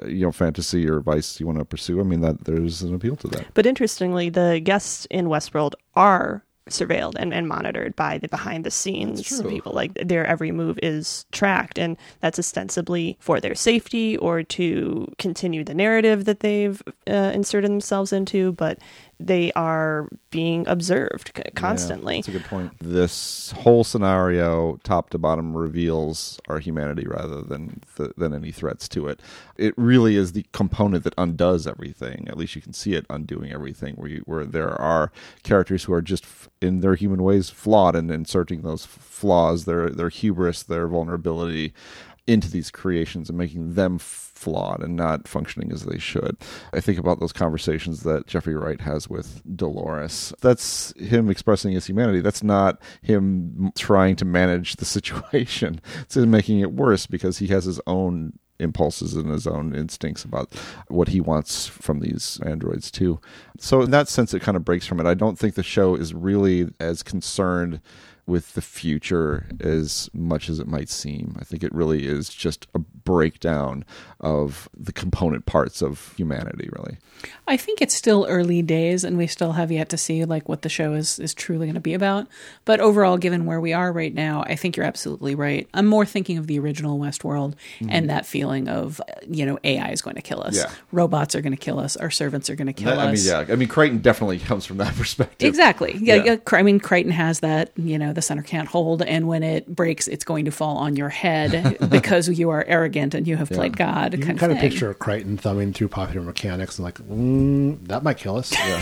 fantasy or vice you want to pursue. I mean, that there's an appeal to that. But interestingly, the guests in Westworld are surveilled and monitored by the behind the scenes people. Like their every move is tracked, and that's ostensibly for their safety or to continue the narrative that they've inserted themselves into, but they are being observed constantly. Yeah, that's a good point. This whole scenario, top to bottom, reveals our humanity rather than any threats to it. It really is the component that undoes everything. At least you can see it undoing everything, where there are characters who are just in their human ways flawed, and inserting those flaws, their hubris, their vulnerability into these creations and making them flawed and not functioning as they should. I think about those conversations that Jeffrey Wright has with Dolores. That's him expressing his humanity. That's not him trying to manage the situation. It's him making it worse because he has his own impulses and his own instincts about what he wants from these androids too. So in that sense, it kind of breaks from it. I don't think the show is really as concerned with the future as much as it might seem. I think it really is just a breakdown of the component parts of humanity, really. I think it's still early days, and we still have yet to see like what the show is truly going to be about. But overall, given where we are right now, I think you're absolutely right. I'm more thinking of the original Westworld and that feeling of, AI is going to kill us. Yeah. Robots are going to kill us. Our servants are going to kill us. I mean, Crichton definitely comes from that perspective. Exactly. Yeah. I mean, Crichton has that, the center can't hold, and when it breaks, it's going to fall on your head because you are arrogant and you have played God. You can kind of picture Crichton thumbing through Popular Mechanics and like, that might kill us. Yeah.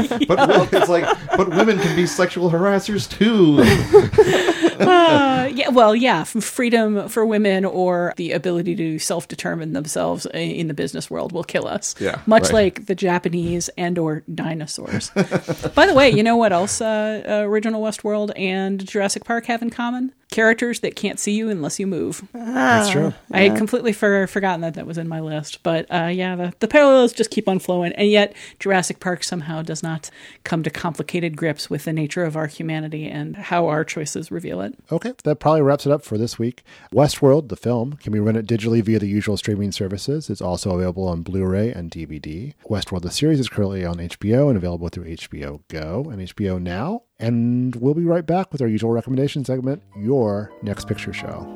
It's like, but women can be sexual harassers too. Freedom for women or the ability to self-determine themselves in the business world will kill us. Yeah, much like the Japanese and or dinosaurs. By the way, you know what else original Westworld and Jurassic Park have in common? Characters that can't see you unless you move. That's true. I had completely forgotten that was in my list. But the parallels just keep on flowing. And yet Jurassic Park somehow does not come to complicated grips with the nature of our humanity and how our choices reveal it. Okay, that probably wraps it up for this week. Westworld, the film, can be rented digitally via the usual streaming services. It's also available on Blu-ray and DVD. Westworld, the series, is currently on HBO and available through HBO Go and HBO Now. And we'll be right back with our usual recommendation segment, Your Next Picture Show.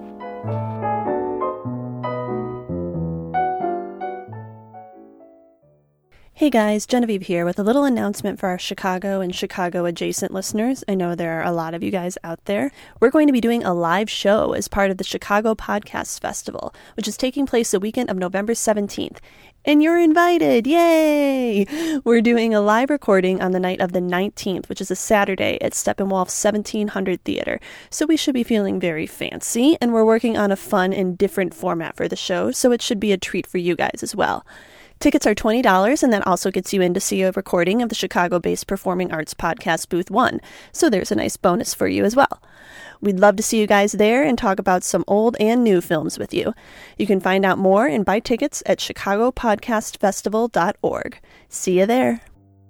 Hey guys, Genevieve here with a little announcement for our Chicago and Chicago adjacent listeners. I know there are a lot of you guys out there. We're going to be doing a live show as part of the Chicago Podcast Festival, which is taking place the weekend of November 17th. And you're invited! Yay! We're doing a live recording on the night of the 19th, which is a Saturday at Steppenwolf's 1700 Theater. So we should be feeling very fancy, and we're working on a fun and different format for the show, so it should be a treat for you guys as well. Tickets are $20, and that also gets you in to see a recording of the Chicago-based Performing Arts Podcast Booth 1, so there's a nice bonus for you as well. We'd love to see you guys there and talk about some old and new films with you. You can find out more and buy tickets at chicagopodcastfestival.org. See you there.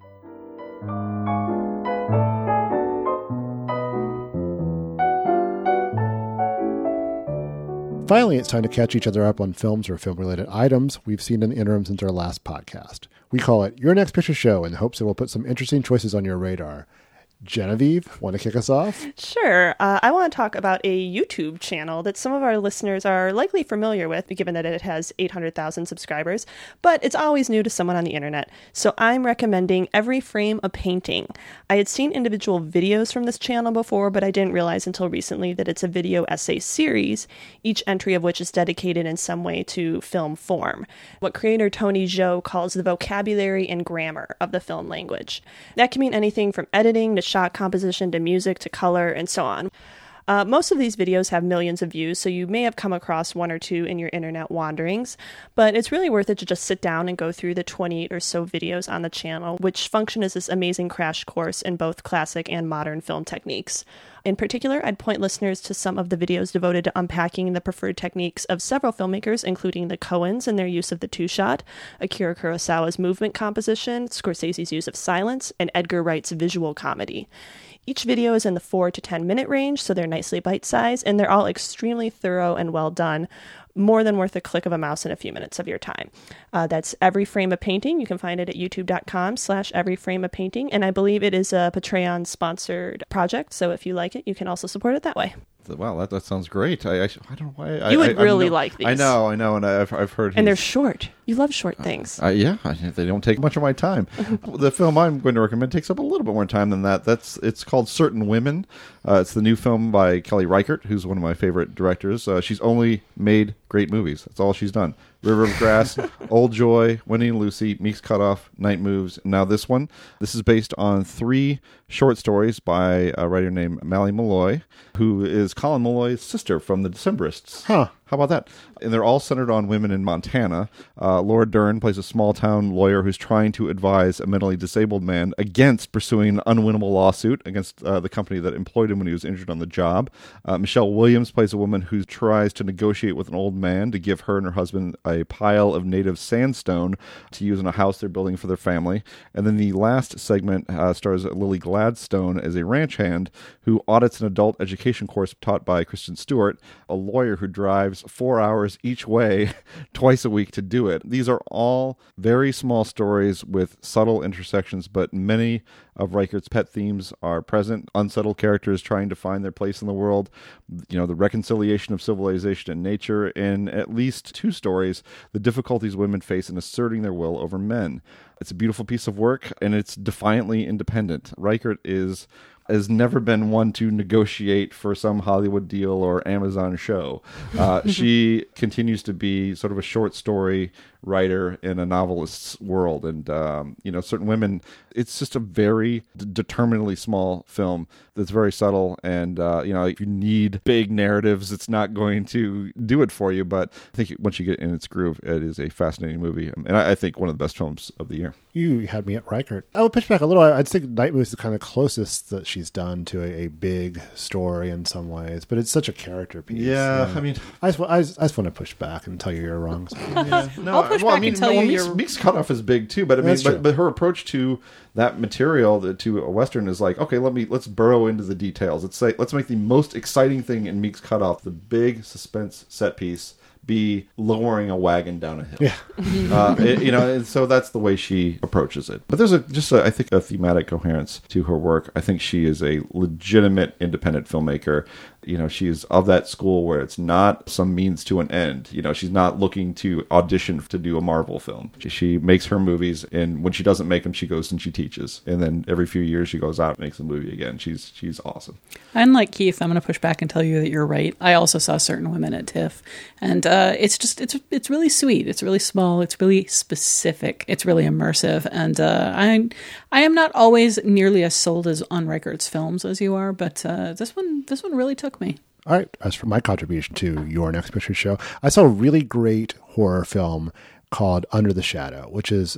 Finally, it's time to catch each other up on films or film-related items we've seen in the interim since our last podcast. We call it Your Next Picture Show in the hopes it will put some interesting choices on your radar. Genevieve, want to kick us off? Sure. I want to talk about a YouTube channel that some of our listeners are likely familiar with, given that it has 800,000 subscribers, but it's always new to someone on the internet. So I'm recommending Every Frame a Painting. I had seen individual videos from this channel before, but I didn't realize until recently that it's a video essay series, each entry of which is dedicated in some way to film form, what creator Tony Zhou calls the vocabulary and grammar of the film language. That can mean anything from editing to shot composition to music to color and so on. Most of these videos have millions of views, so you may have come across one or two in your internet wanderings, but it's really worth it to just sit down and go through the 28 or so videos on the channel, which function as this amazing crash course in both classic and modern film techniques. In particular, I'd point listeners to some of the videos devoted to unpacking the preferred techniques of several filmmakers, including the Coens and their use of the two-shot, Akira Kurosawa's movement composition, Scorsese's use of silence, and Edgar Wright's visual comedy. Each video is in the 4 to 10 minute range, so they're nicely bite-sized, and they're all extremely thorough and well done. More than worth a click of a mouse in a few minutes of your time. That's Every Frame a Painting. You can find it at youtube.com/everyframeapainting. And I believe it is a Patreon-sponsored project, so if you like it, you can also support it that way. Wow, that sounds great. I don't know why. You would really like these. I know, and I've heard. And they're short. You love short things. Yeah, they don't take much of my time. The film I'm going to recommend takes up a little bit more time than that. It's called Certain Women. It's the new film by Kelly Reichardt, who's one of my favorite directors. She's only made great movies. That's all she's done. River of Grass, Old Joy, Wendy and Lucy, Meek's Cutoff, Night Moves, and now this one. This is based on 3 short stories by a writer named Mally Malloy, who is Colin Malloy's sister from The Decemberists. Huh. How about that? And they're all centered on women in Montana. Laura Dern plays a small-town lawyer who's trying to advise a mentally disabled man against pursuing an unwinnable lawsuit against the company that employed him when he was injured on the job. Michelle Williams plays a woman who tries to negotiate with an old man to give her and her husband a pile of native sandstone to use in a house they're building for their family. And then the last segment stars Lily Gladstone as a ranch hand who audits an adult education course taught by Kristen Stewart, a lawyer who drives 4 hours each way twice a week to do it. These are all very small stories with subtle intersections, but many of Reichardt's pet themes are present. Unsettled characters trying to find their place in the world, the reconciliation of civilization and nature. In at least 2 stories, the difficulties women face in asserting their will over men. It's a beautiful piece of work, and it's defiantly independent. Reichardt has never been one to negotiate for some Hollywood deal or Amazon show. She continues to be sort of a short story writer in a novelist's world. And, Certain Women, it's just a very determinedly small film that's very subtle. And, if you need big narratives, it's not going to do it for you. But I think once you get in its groove, it is a fascinating movie. And I think one of the best films of the year. You had me at Reichardt. I would pitch back a little. I'd think Night Moves is the kind of closest that she's done to a big story in some ways, but it's such a character piece. Yeah, I mean, I just want to push back and tell you you're wrong. I'll push back and tell you you're... Meek's Cutoff is big too, but I mean, but her approach to that material, to a Western, is like, okay, let's burrow into the details. Let's make the most exciting thing in Meek's Cutoff, the big suspense set piece, be lowering a wagon down a hill. Yeah. And so that's the way she approaches it. But there's I think a thematic coherence to her work. I think she is a legitimate independent filmmaker She's of that school where it's not some means to an end. She's not looking to audition to do a Marvel film. She makes her movies, and when she doesn't make them, she goes and she teaches. And then every few years she goes out and makes a movie again. She's awesome. Unlike Keith, I'm going to push back and tell you that you're right. I also saw Certain Women at TIFF, and it's really sweet. It's really small. It's really specific. It's really immersive, and I am not always nearly as sold as on Reichert's films as you are, but this one really took me. All right. As for my contribution to Your Next Picture Show, I saw a really great horror film called Under the Shadow, which is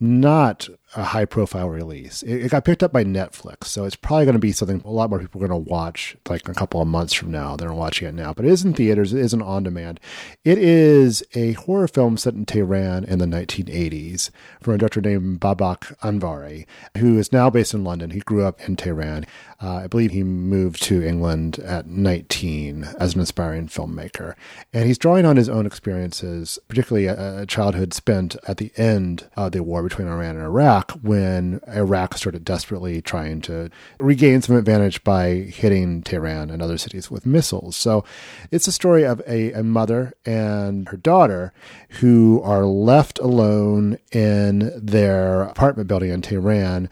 not a high-profile release. It got picked up by Netflix, so it's probably going to be something a lot more people are going to watch like a couple of months from now than are watching it now. But it is in theaters. It isn't on demand. It is a horror film set in Tehran in the 1980s from a director named Babak Anvari, who is now based in London. He grew up in Tehran. I believe he moved to England at 19 as an aspiring filmmaker. And he's drawing on his own experiences, particularly a childhood spent at the end of the war between Iran and Iraq, when Iraq started desperately trying to regain some advantage by hitting Tehran and other cities with missiles. So it's a story of a mother and her daughter who are left alone in their apartment building in Tehran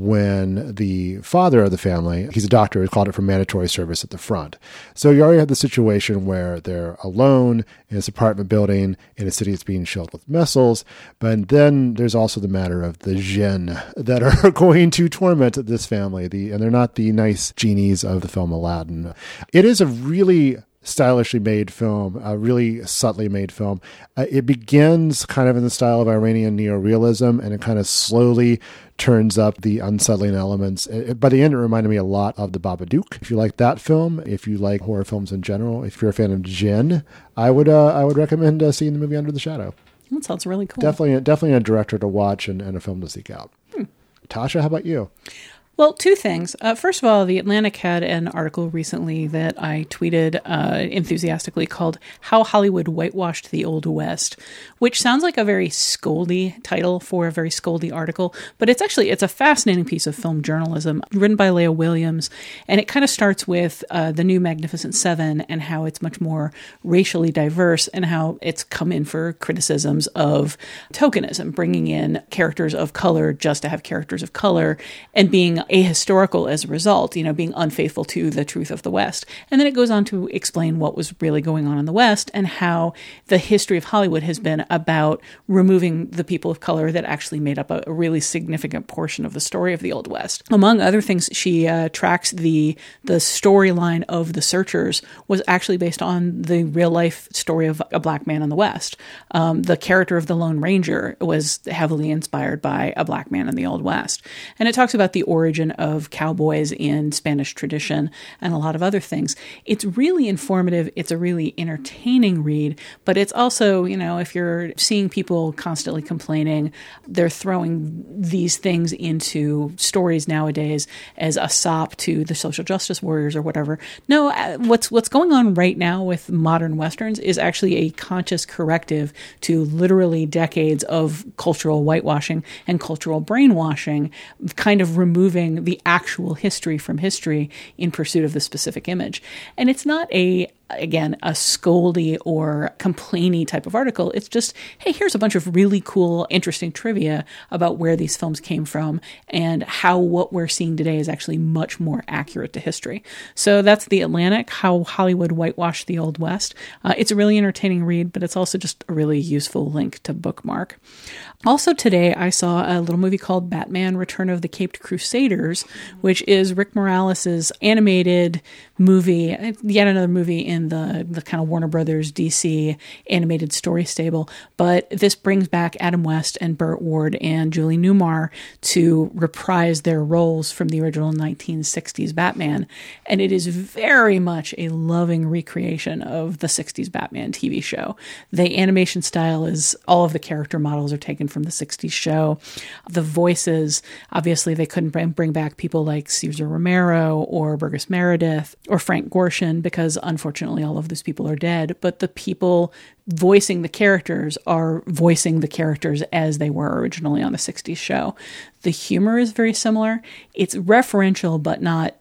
when the father of the family, he's a doctor, he called it for mandatory service at the front. So you already have the situation where they're alone in this apartment building in a city that's being shelled with missiles. But then there's also the matter of the jinn that are going to torment this family. And they're not the nice genies of the film Aladdin. It is a really stylishly made film, a really subtly made film. It begins kind of in the style of Iranian neorealism, and it kind of slowly turns up the unsettling elements. By the end, it reminded me a lot of The Babadook. If you like that film, if you like horror films in general, if you're a fan of jinn, I would recommend seeing the movie Under the Shadow. That sounds really cool. Definitely a director to watch and a film to seek out. Tasha, how about you? Well, two things. First of all, The Atlantic had an article recently that I tweeted enthusiastically called How Hollywood Whitewashed the Old West, which sounds like a very scoldy title for a very scoldy article, but it's a fascinating piece of film journalism written by Leah Williams, and it kind of starts with the new Magnificent Seven and how it's much more racially diverse and how it's come in for criticisms of tokenism, bringing in characters of color just to have characters of color and being ahistorical as a result, being unfaithful to the truth of the West. And then it goes on to explain what was really going on in the West and how the history of Hollywood has been about removing the people of color that actually made up a really significant portion of the story of the Old West. Among other things, she tracks the storyline of The Searchers was actually based on the real life story of a black man in the West. The character of the Lone Ranger was heavily inspired by a black man in the Old West. And it talks about the origin of cowboys in Spanish tradition and a lot of other things. It's really informative. It's a really entertaining read, but it's also, if you're seeing people constantly complaining, they're throwing these things into stories nowadays as a sop to the social justice warriors or whatever. No, what's going on right now with modern Westerns is actually a conscious corrective to literally decades of cultural whitewashing and cultural brainwashing, kind of removing the actual history from history in pursuit of the specific image. And it's not a scoldy or complainy type of article. It's just, hey, here's a bunch of really cool, interesting trivia about where these films came from and how what we're seeing today is actually much more accurate to history. So that's The Atlantic, How Hollywood Whitewashed the Old West. It's a really entertaining read, but it's also just a really useful link to bookmark. Also today, I saw a little movie called Batman Return of the Caped Crusaders, which is Rick Morales' animated movie, yet another movie in the kind of Warner Brothers DC animated story stable. But this brings back Adam West and Burt Ward and Julie Newmar to reprise their roles from the original 1960s Batman. And it is very much a loving recreation of the 60s Batman TV show. The animation style is, all of the character models are taken from the 60s show. The voices, obviously they couldn't bring back people like Cesar Romero or Burgess Meredith or Frank Gorshin because unfortunately all of those people are dead, but the people voicing the characters are voicing the characters as they were originally on the 60s show. The humor is very similar. It's referential, but not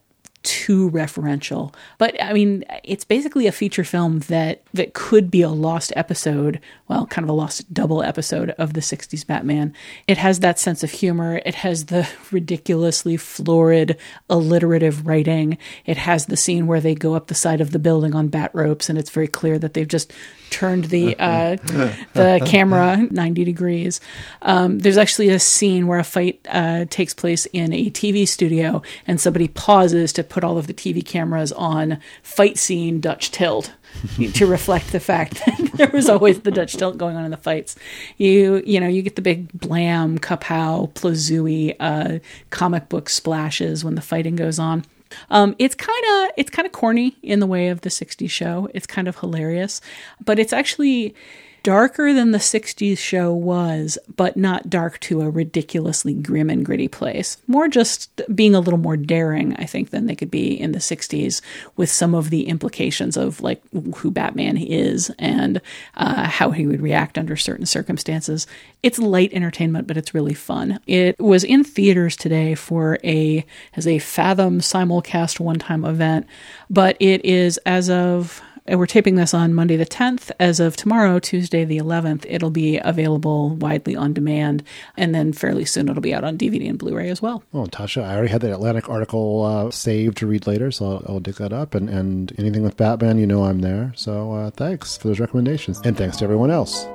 too referential. But I mean, it's basically a feature film that could be a lost episode, well, kind of a lost double episode of the 60s Batman. It has that sense of humor. It has the ridiculously florid, alliterative writing. It has the scene where they go up the side of the building on bat ropes, and it's very clear that they've just turned the camera 90 degrees. There's actually a scene where a fight takes place in a TV studio, and somebody pauses to put all of the TV cameras on fight scene Dutch tilt to reflect the fact that there was always the Dutch tilt going on in the fights. You get the big blam, kapow, plazooey comic book splashes when the fighting goes on. It's kind of corny in the way of the 60s show. It's kind of hilarious, but it's actually darker than the 60s show was, but not dark to a ridiculously grim and gritty place. More just being a little more daring, I think, than they could be in the 60s, with some of the implications of like who Batman is and how he would react under certain circumstances. It's light entertainment, but it's really fun. It was in theaters today as a Fathom simulcast one-time event, but it is we're taping this on Monday the 10th. As of tomorrow, Tuesday the 11th, it'll be available widely on demand. And then fairly soon it'll be out on DVD and Blu-ray as well. Oh, Tasha, I already had the Atlantic article saved to read later, so I'll dig that up. And anything with Batman, I'm there. So thanks for those recommendations. And thanks to everyone else.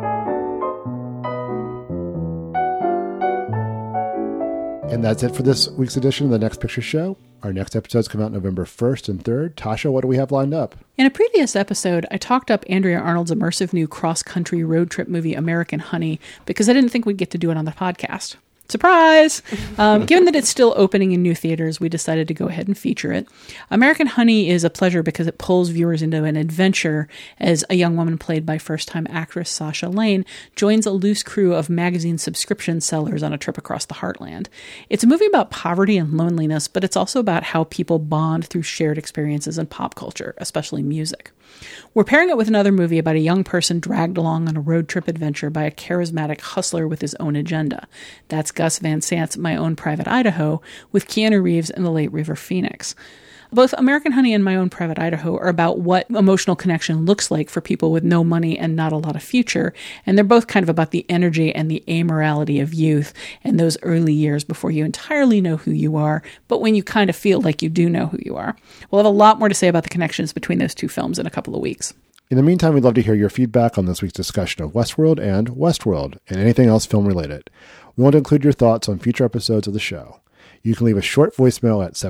And that's it for this week's edition of The Next Picture Show. Our next episodes come out November 1st and 3rd. Tasha, what do we have lined up? In a previous episode, I talked up Andrea Arnold's immersive new cross-country road trip movie, American Honey, because I didn't think we'd get to do it on the podcast. Surprise! Given that it's still opening in new theaters, we decided to go ahead and feature it. American Honey is a pleasure because it pulls viewers into an adventure as a young woman played by first-time actress Sasha Lane joins a loose crew of magazine subscription sellers on a trip across the heartland. It's a movie about poverty and loneliness, but it's also about how people bond through shared experiences in pop culture, especially music. We're pairing it with another movie about a young person dragged along on a road trip adventure by a charismatic hustler with his own agenda. That's Gus Van Sant's My Own Private Idaho, with Keanu Reeves and the late River Phoenix. Both American Honey and My Own Private Idaho are about what emotional connection looks like for people with no money and not a lot of future, and they're both kind of about the energy and the amorality of youth and those early years before you entirely know who you are, but when you kind of feel like you do know who you are. We'll have a lot more to say about the connections between those two films in a couple of weeks. In the meantime, we'd love to hear your feedback on this week's discussion of Westworld and anything else film-related. We want to include your thoughts on future episodes of the show. You can leave a short voicemail at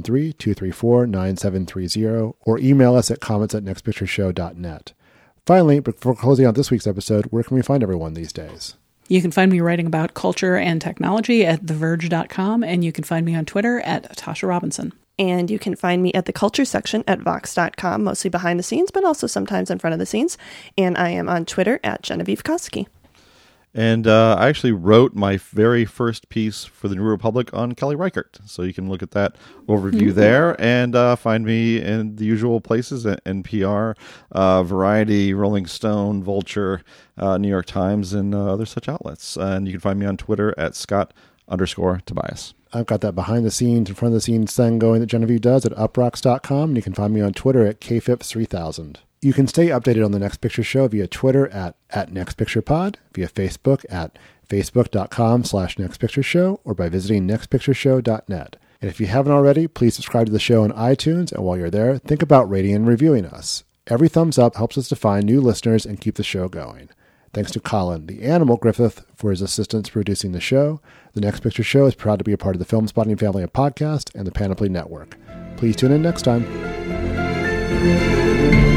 773-234-9730 or email us at comments@nextpictureshow.net. Finally, before closing out this week's episode, where can we find everyone these days? You can find me writing about culture and technology at TheVerge.com, and you can find me on Twitter at Tasha Robinson. And you can find me at the culture section at Vox.com, mostly behind the scenes, but also sometimes in front of the scenes. And I am on Twitter at Genevieve Koski. And I actually wrote my very first piece for the New Republic on Kelly Reichardt. So you can look at that overview there and find me in the usual places at NPR, Variety, Rolling Stone, Vulture, New York Times, and other such outlets. And you can find me on Twitter at Scott_Tobias. I've got that behind the scenes, in front of the scenes thing going that Genevieve does at uprocks.com. And you can find me on Twitter at KFIPS3000. You can stay updated on The Next Picture Show via Twitter at NextPicturePod, via Facebook at facebook.com/NextPictureShow, or by visiting nextpictureshow.net. And if you haven't already, please subscribe to the show on iTunes, and while you're there, think about rating and reviewing us. Every thumbs up helps us to find new listeners and keep the show going. Thanks to Colin, the Animal Griffith, for his assistance producing the show. The Next Picture Show is proud to be a part of the Film Spotting family of podcasts and the Panoply Network. Please tune in next time.